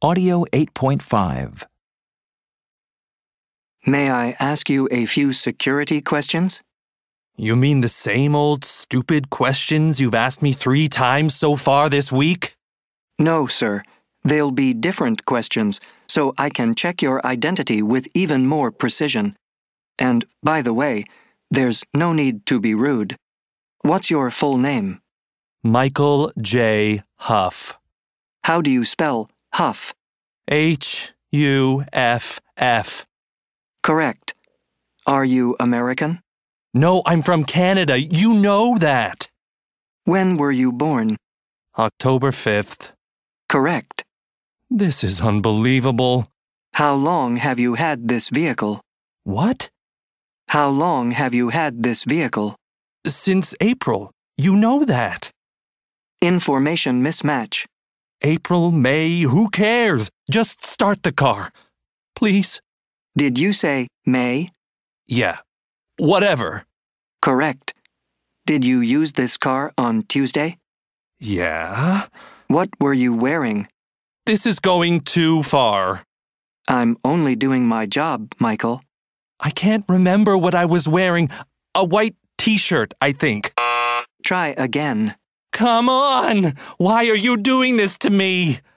Audio 8.5. May I ask you a few security questions? You mean the same old stupid questions you've asked me 3 times so far this week? No, sir. They'll be different questions, so I can check your identity with even more precision. And, by the way, there's no need to be rude. What's your full name? Michael J. Huff. How do you spell Huff? H-U-F-F. Correct. Are you American? No, I'm from Canada. You know that. When were you born? October 5th. Correct. This is unbelievable. How long have you had this vehicle? What? How long have you had this vehicle? Since April. You know that. Information mismatch. April, May, who cares? Just start the car. Please. Did you say May? Yeah. Whatever. Correct. Did you use this car on Tuesday? Yeah? What were you wearing? This is going too far. I'm only doing my job, Michael. I can't remember what I was wearing. A white t-shirt, I think. Try again. Come on! Why are you doing this to me?